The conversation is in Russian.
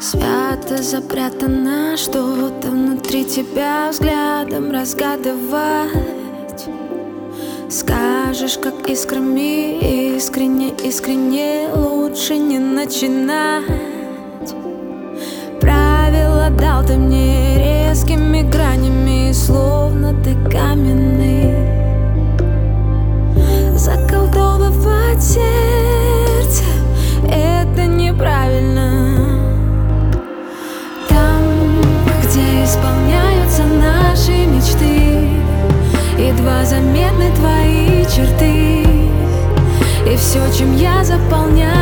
Свято запрятано что-то внутри тебя, взглядом разгадывать. Скажешь, как искрами, искренне, искренне, лучше не начинать. Правила дал ты мне резкими гранями, словно ты каменный. Заколдовывать сердце — это неправильно. Там, где исполняются наши мечты, едва заметны твои черты, и все, чем я заполняю